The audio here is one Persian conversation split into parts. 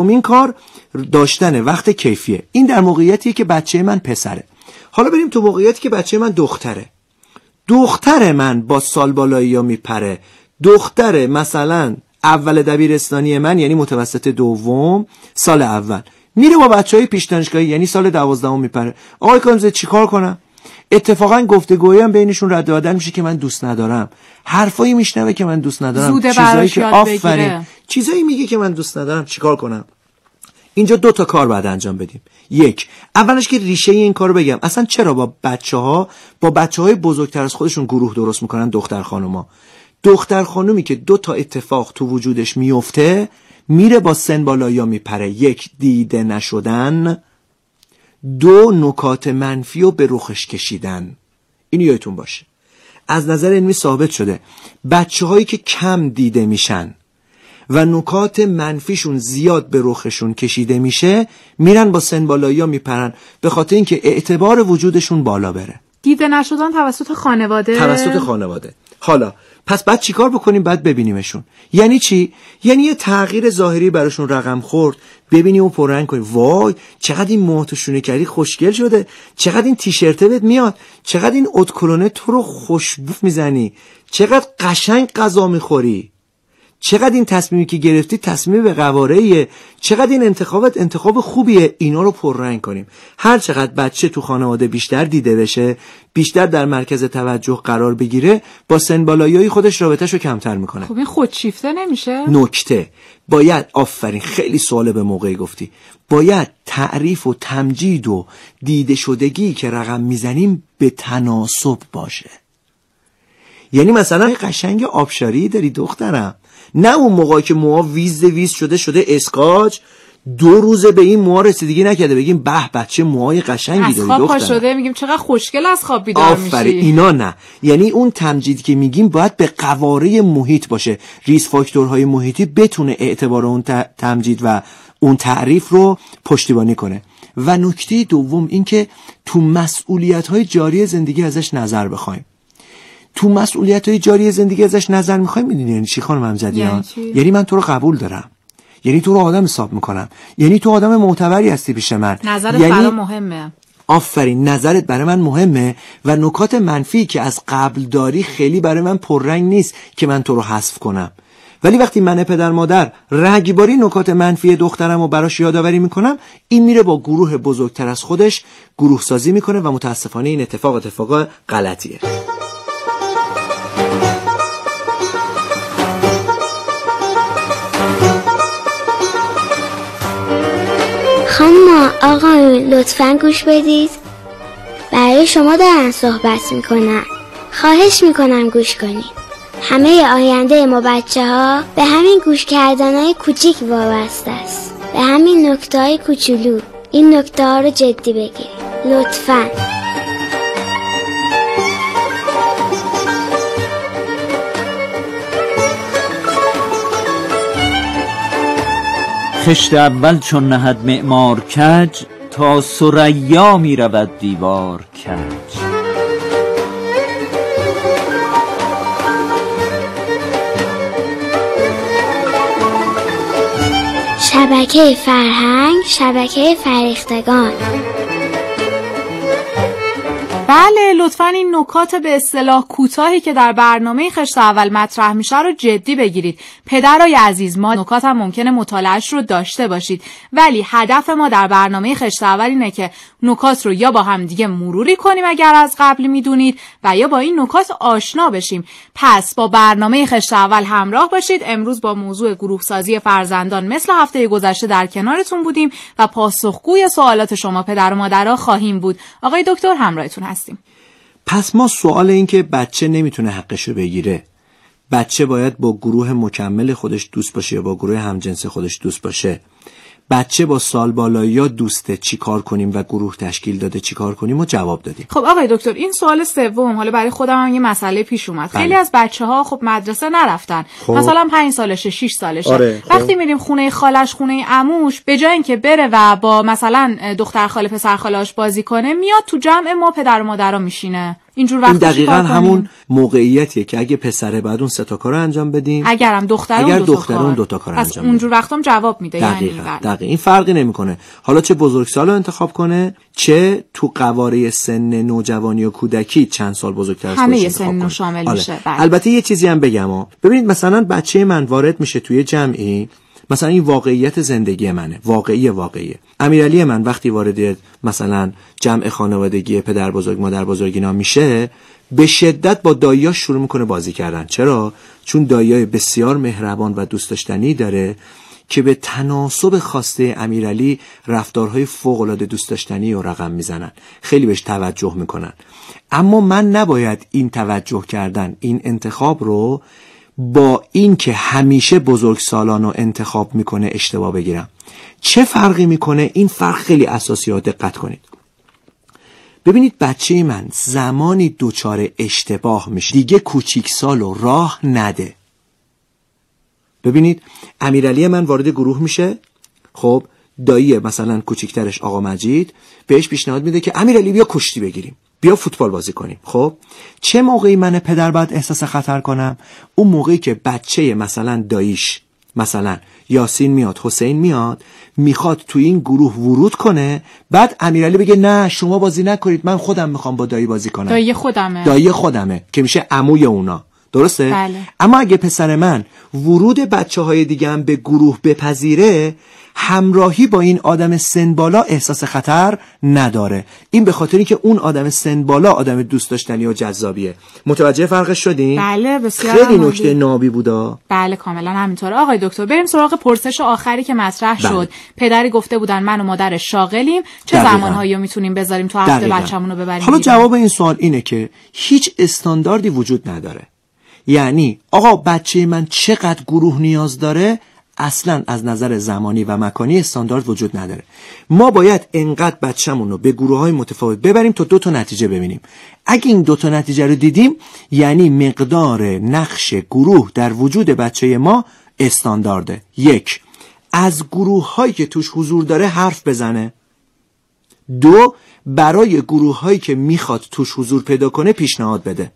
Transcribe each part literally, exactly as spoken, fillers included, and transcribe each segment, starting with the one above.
این کار داشتن وقت کیفیه. این در موقعیتیه که بچه من پسره. حالا بریم تو موقعیتی که بچه من دختره. دختر من با سال بالایی ها میپره. دختر مثلا اول دبیرستانی من یعنی متوسط دوم سال اول میره با بچهای پیش دانشگاهی یعنی سال دوازدهم میپره. آقای کامزه چیکار کنم؟ اتفاقا گفتگویی هم بینشون رد و بدل میشه که من دوست ندارم، حرفایی میشنوه که من دوست ندارم، چیزایی که آفرین چیزایی میگه که من دوست ندارم. چیکار کنم؟ اینجا دو تا کار باید انجام بدیم. یک، اولش که ریشه این کارو بگم اصلا چرا با بچه‌ها با بچه‌های بزرگتر از خودشون گروه درست میکنن دختر خانوما. دختر خانومی که دو تا اتفاق تو وجودش میفته میره با سن بالایا میپره. یک، دیده نشدن. دو، نکات منفی رو به رخش کشیدن. اینو یادتون باشه. از نظر علمی ثابت شده بچه هایی که کم دیده میشن و نکات منفیشون زیاد به رخشون کشیده میشه میرن با سن بالایی میپرن، به خاطر اینکه اعتبار وجودشون بالا بره. دیده نشدن توسط خانواده توسط خانواده. حالا پس بعد چیکار بکنیم؟ بعد ببینیمشون. یعنی چی؟ یعنی یه تغییر ظاهری براشون رقم خورد، ببینیم و پررنگ کنیم. وای چقدر این موها تو شونه کردی خوشگل شده، چقدر این تیشرته بهت میاد، چقدر این اتکلونه تو رو خوشبو میزنی، چقدر قشنگ غذا میخوری، چقدر این تصمیمی که گرفتی تصمیم به قواره‌ایه، چقدر این انتخابت انتخاب خوبیه. اینا رو پررنگ کنیم. هر چقدر بچه تو خانواده بیشتر دیده بشه، بیشتر در مرکز توجه قرار بگیره، با سن بالایی خودش رابطه‌شو کمتر میکنه. خب این خودشیفته نمیشه؟ نکته باید، آفرین خیلی سوال به موقعی گفتی، باید تعریف و تمجید و دیده شدگی که رقم میزنیم به تناسب باشه. یعنی مثلا قشنگ آبشاری داری دخترم، نه اون موقعی که موها ویز ویز شده شده اسکاچ، دو روزه به این موها رسیدگی نکرده بگیم به بچه موهای قشنگی داری دخترم، از خواب شده میگیم چقدر خوشگل از خواب بیدار میشی. آفرین. اینا نه. یعنی اون تمجیدی که میگیم باید به قواره محیط باشه، ریس فاکتورهای محیطی بتونه اعتبار اون تمجید و اون تعریف رو پشتیبانی کنه. و نکته دوم این که تو مسئولیت‌های جاری زندگی ازش نظر بخوایم. تو مسئولیت‌های جاری زندگی ازش نظر می‌خوایم. می‌دونی یعنی چی خانم امجدیان؟ یعنی, یعنی من تو رو قبول دارم، یعنی تو رو آدم حساب می‌کنم، یعنی تو آدم معتبری هستی پیش من، نظرت یعنی برام مهمه. آفرین، نظرت برای من مهمه و نکات منفی که از قبل داری خیلی برای من پررنگ نیست که من تو رو حذف کنم. ولی وقتی من پدر مادر رگباری نکات منفی دخترم رو براش یادآوری میکنم، این میره با گروه بزرگتر از خودش گروه سازی میکنه و متاسفانه این اتفاق اتفاق غلطیه. خانم آقایون لطفاً گوش بدید، برای شما دارن صحبت میکنن، خواهش میکنم گوش کنید. همه آینده ما بچه ها به همین گوش کردن های کوچیک وابسته است، به همین نکته های کوچولو. این نکته ها رو جدی بگیرید لطفاً. خشت اول چون نهد معمار کج، تا ثریا می رود دیوار کج. شبکه فرهنگ، شبکه فرهیختگان. بله لطفاً این نکات به اصطلاح کوتاهی که در برنامه خشت اول مطرح میشه رو جدی بگیرید. پدرای عزیز، ما نکات هم ممکنه مطالعهش رو داشته باشید، ولی هدف ما در برنامه خشت اول اینه که نکات رو یا با هم دیگه مروری کنیم اگر از قبل میدونید و یا با این نکات آشنا بشیم. پس با برنامه خشت اول همراه باشید. امروز با موضوع گروه سازی فرزندان مثل هفته گذشته در کنارتون بودیم و پاسخگوی سوالات شما پدر و مادرها خواهیم بود. آقای دکتر همراهتون هستیم. پس ما سوال این که بچه نمیتونه حقشو بگیره، بچه باید با گروه مکمل خودش دوست باشه یا با گروه همجنس خودش دوست باشه، بچه با سال بالایی ها دوسته چی کار کنیم و گروه تشکیل داده چی کار کنیم و جواب دادیم. خب آقای دکتر این سوال سوم، حالا برای خودم هم یه مسئله پیش اومد. بله. خیلی از بچه ها خب مدرسه نرفتن، خب. مثلا پنج سالشه شش سالشه. آره. وقتی میریم خونه خالش خونه عموش، به جای اینکه بره و با مثلا دختر خاله پسر خاله‌اش بازی کنه، میاد تو جمع ما پدر و مادرها میشینه. اینجور وقتا این دقیقاً همون موقعیتیه که اگه پسره بعد اون سه تا کارو انجام بدیم، اگرم دختر اگر اون دو دختر اون دو تا کار انجام بدیم، پس اونجور وقتام جواب میده. دقیقاً. یعنی دقیقاً این فرقی نمیکنه حالا چه بزرگسال رو انتخاب کنه، چه تو قواره سن نوجوانی و کودکی چند سال بزرگتر از خودش انتخاب کنه. همه سن شامل آله. میشه. بله. البته یه چیزی هم بگم ها. ببینید مثلا بچه من وارد میشه توی جمعی، مثلا این واقعیت زندگی منه، واقعی واقعیه. امیرعلی من وقتی وارد مثلا جمع خانوادگی پدر بزرگ مادر بزرگ اینا میشه، به شدت با داییاش شروع میکنه بازی کردن. چرا؟ چون داییای بسیار مهربان و دوست داشتنی داره که به تناسب خواسته امیرعلی رفتارهای فوق‌العاده دوست داشتنی و رقم میزنن، خیلی بهش توجه میکنن. اما من نباید این توجه کردن، این انتخاب رو با این که همیشه بزرگسالان رو انتخاب میکنه اشتباه بگیرم. چه فرقی میکنه؟ این فرق خیلی اساسیه، دقت کنید. ببینید بچه من زمانی دوچار اشتباه میشه دیگه کوچیک سال و راه نده. ببینید امیرعلی من وارد گروه میشه، خب دایی مثلا کوچیکترش آقا مجید بهش پیشنهاد میده که امیرعلی بیا کشتی بگیریم، بیا فوتبال بازی کنیم. خب چه موقعی من پدر باید احساس خطر کنم؟ اون موقعی که بچه مثلا داییش مثلا یاسین میاد، حسین میاد، میخواد تو این گروه ورود کنه، بعد امیرعلی بگه نه شما بازی نکنید، من خودم میخوام با دایی بازی کنم. دایی خودمه. دایی خودمه که میشه عموی اونا. درسته؟ بله. اما اگه پسر من ورود بچه های دیگه هم به گروه بپذیره، همراهی با این آدم سن بالا احساس خطر نداره. این به خاطری که اون آدم سن بالا آدم دوست داشتنی و جذابیه. متوجه فرقش شدین؟ بله بسیار. خیلی نکته نابی بودا. بله کاملا همینطوره. آقای دکتر بریم سراغ پرسش آخری که مطرح بله. شد. پدری گفته بودن من و مادرش شاغلیم، چه دقیقاً. زمانهایی رو میتونیم بذاریم تو هفته بچه‌مون رو ببریم؟ حالا جواب این سوال اینه که هیچ استانداردی وجود نداره. یعنی آقا بچه من چقدر گروه نیاز داره، اصلا از نظر زمانی و مکانی استاندارد وجود نداره. ما باید انقدر بچه‌مون رو به گروه‌های متفاوت ببریم تا دو تا نتیجه ببینیم. اگه این دو تا نتیجه رو دیدیم، یعنی مقدار نقش گروه در وجود بچه ما استاندارده. یک، از گروه‌هایی که توش حضور داره حرف بزنه. دو، برای گروه‌هایی که میخواد توش حضور پیدا کنه پیشنهاد بده.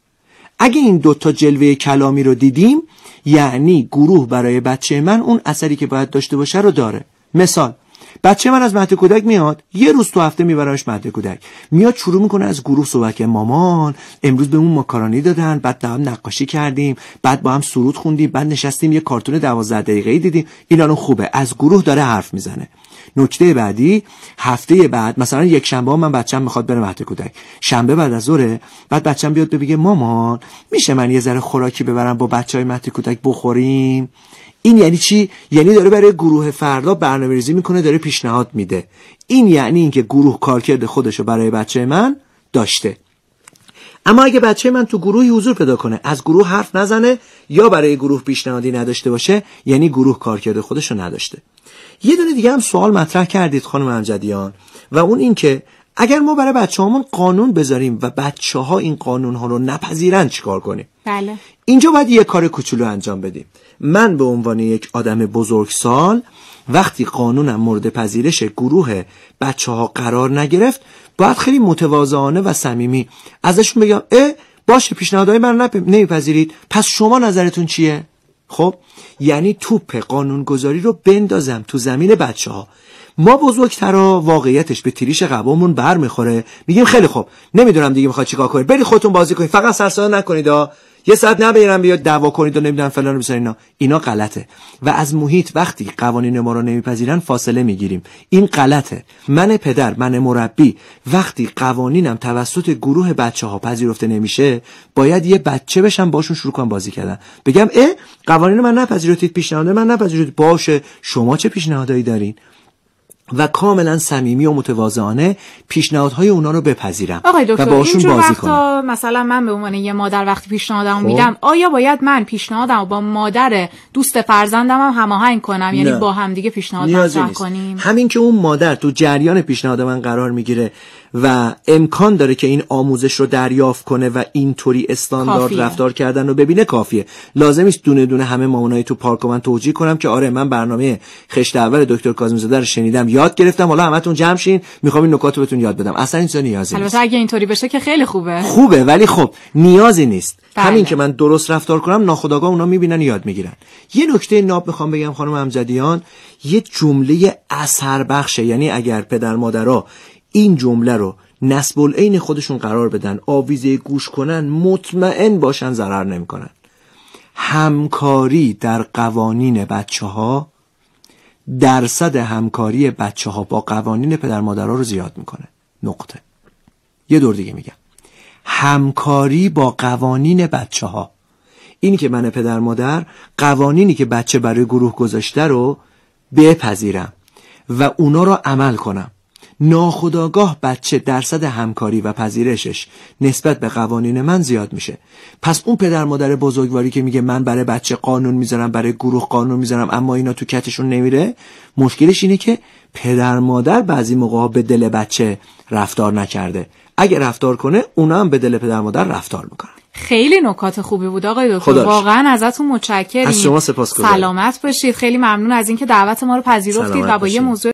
اگه این دوتا جلوه کلامی رو دیدیم، یعنی گروه برای بچه من اون اثری که باید داشته باشه رو داره. مثال، بچه من از مهد کودک میاد، یه روز تو هفته میبرمش مهد کودک، میاد شروع میکنه از گروه صحبت که مامان امروز بهمون ماکارونی دادن، بعد با هم نقاشی کردیم، بعد با هم سرود خوندیم، بعد نشستیم یه کارتون دوازده دقیقه‌ای دیدیم. اینا خوبه، از گروه داره حرف میزنه. نکته بعدی، هفته بعد مثلا یک شنبه من بچه‌م میخواد بره مهد کودک، شنبه بعد از ظهر بعد بچه‌م بیاد بگه مامان میشه من یه ذره خوراکی ببرم با بچهای مهد کودک بخوریم. این یعنی چی؟ یعنی داره برای گروه فردا برنامه‌ریزی میکنه، داره پیشنهاد میده. این یعنی اینکه گروه کارکرد خودشو برای بچه من داشته. اما اگه بچه من تو گروهی حضور پیدا کنه، از گروه حرف نزنه یا برای گروه پیشنهادی نداشته باشه، یعنی گروه کارکرد خودشو نداشته. یه دونه دیگه هم سوال مطرح کردید خانم امجدیان، و اون این که اگر ما برای بچه‌هامون قانون بذاریم و بچه‌ها این قانون‌ها رو نپذیرن چیکار کنیم؟ بله. اینجا باید یه کار کوچولو انجام بدیم. من به عنوان یک آدم بزرگسال وقتی قانونم مورد پذیرش گروه بچه‌ها قرار نگرفت، باید خیلی متواضعانه و صمیمی ازشون بگم اه باشه پیشنهادهای من نپ... نمیپذیرید، پس شما نظرتون چیه؟ خب یعنی توپ قانونگذاری رو بندازم تو زمین بچه‌ها. ما بزرگترا واقعیتش به تریش قبامون بر میخوره، میگیم خیلی خوب نمیدونم دیگه میخواد چیکار کنید، برید خودتون بازی کنید، فقط سر صدا نکنید ها، یه ساعت نبرم بیاد دعوا کنید و نمیدونم فلان بسار اینا. اینا غلطه و از محیط وقتی قوانین ما رو نمیپذیرن فاصله میگیریم. این غلطه. من پدر، من مربی، وقتی قوانینم توسط گروه بچه‌ها پذیرفته نمیشه، باید یه بچه بشم باشون شروع کنم بازی کردن، بگم اه قوانین من نپذیرفتید، پیشنهاد من نپذیرفتید، باشه شما چه پیشنهادایی دارین؟ و کاملا صمیمی و متواضعانه پیشنهادهای اونا رو بپذیرم و باشون بازی کنم. مثلا من به عنوان یه مادر وقتی پیشنهادمو میدم، آیا باید من پیشنهادمو با مادر دوست فرزندم هم هماهنگ کنم؟ یعنی با هم دیگه پیشنهاد مطرح کنیم؟ همین که اون مادر تو جریان پیشنهاد من قرار میگیره و امکان داره که این آموزش رو دریافت کنه و اینطوری استاندارد کافیه. رفتار کردن رو ببینه کافیه. لازم نیست دونه دونه همه مامانای تو پارک من توجیه کنم که آره من برنامه خشت اول دکتر کاظمی زاده رو شنیدم یاد گرفتم، حالا همتون جمع شین میخوام این نکات رو بهتون یاد بدم. اصلا این چیزا نیازی نیست. البته اگه اینطوری بشه که خیلی خوبه. خوبه ولی خب نیازی نیست. بله. همین که من درست رفتار کنم ناخودآگاه اونا میبینن یاد میگیرن. یه نکته ناب میخوام بگم خانم امجدیان، یه جمله اثر بخشه، یعنی اگر پدر مادرها این جمله رو نسب العین خودشون قرار بدن، آویزه گوش کنن، مطمئن باشن ضرر نمیکنن. همکاری در قوانین بچه‌ها درصد همکاری بچه‌ها با قوانین پدر مادرها رو زیاد میکنه. نقطه. یه دور دیگه میگم، همکاری با قوانین بچه‌ها، اینی که من پدر مادر قوانینی که بچه برای گروه گذاشته رو بپذیرم و اونا رو عمل کنم، ناخودآگاه بچه درصد همکاری و پذیرشش نسبت به قوانین من زیاد میشه. پس اون پدر مادر بزرگواری که میگه من برای بچه قانون میذارم، برای گروه قانون میذارم، اما اینا تو کتشون نمیره، مشکلش اینه که پدر مادر بعضی موقعا به دل بچه رفتار نکرده. اگه رفتار کنه اونا هم به دل پدر مادر رفتار میکنن. خیلی نکات خوبی بود آقای دکتر، واقعا ازتون متشکریم. از شما سپاسگزارم. سلامت باشید. خیلی ممنون از اینکه دعوت ما رو پذیرفتید و با یه موضوع